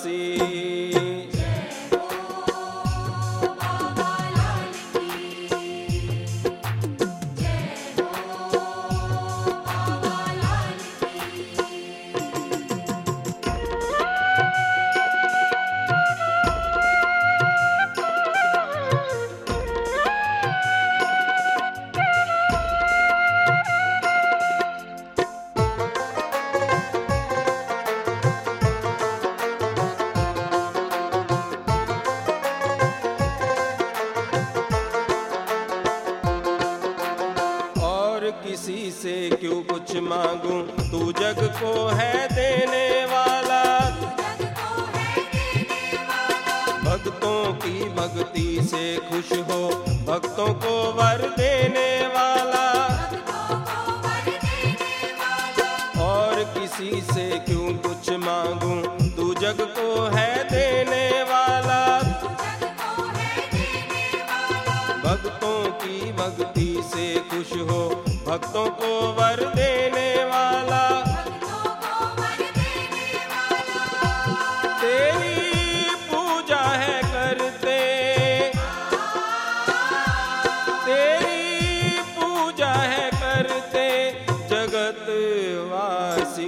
वासी। किसी से क्यों कुछ मांगूं, तू जग को है देने वाला। भक्तों की भक्ति से खुश हो, भक्तों को वर देने वाला। और किसी से क्यों कुछ मांगूं, तू जग को है देने वाला। भक्तों की भक्ति से खुश हो, भक्तों को वर देने वाला। तेरी पूजा है करते, तेरी पूजा है करते जगत वासी।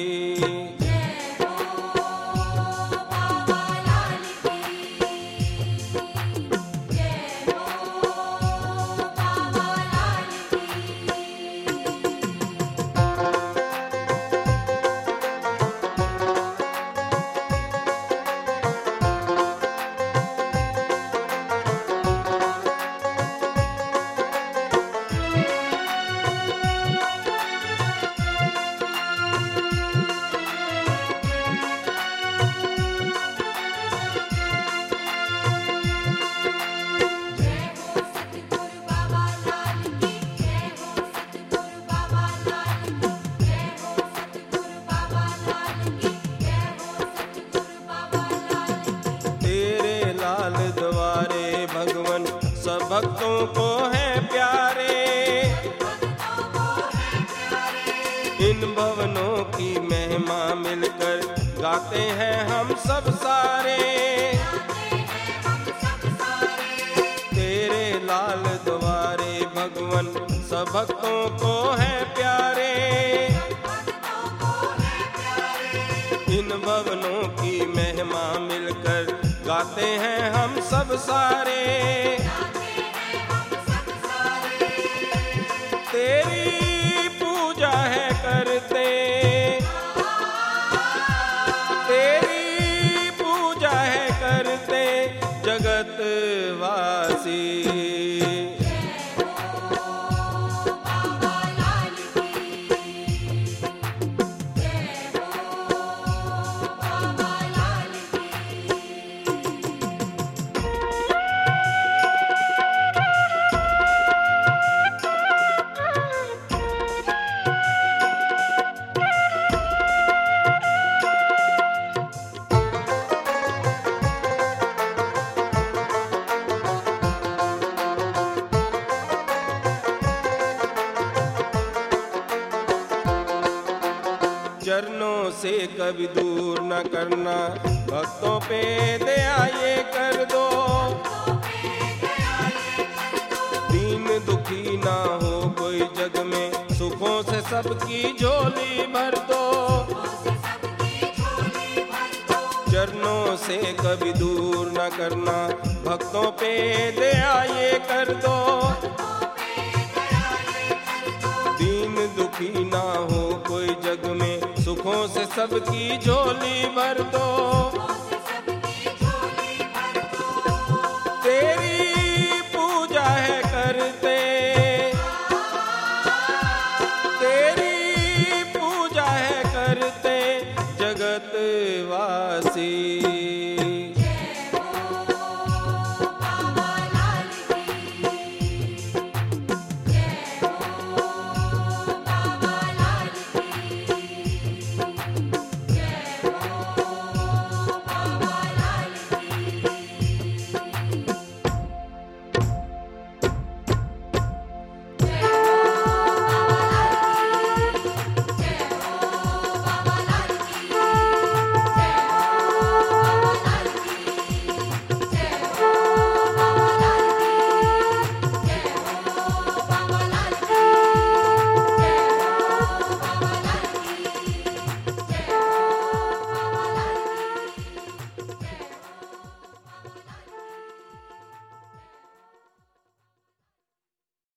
भगवन सब भक्तों को है प्यारे। इन भवनों की महिमा मिलकर गाते हैं हम सब सारे। तेरे लाल द्वारे भगवन सब भक्तों को है प्यारे। इन भवनों की महिमा मिलकर गाते हैं हम सब सारे। तेरी पूजा है करते, तेरी पूजा है करते जगत वासी। चरणों से कभी दूर न करना, भक्तों पे दया ये कर दो। दीन दुखी ना हो कोई जग में, सुखों से सबकी झोली भर दो। चरणों से कभी दूर न करना, भक्तों पे दया ये कर दो। दीन दुखी ना हो कोई जग में, सुखों से सबकी झोली भर दो। तेरी पूजा है करते, तेरी पूजा है करते जगत वासी।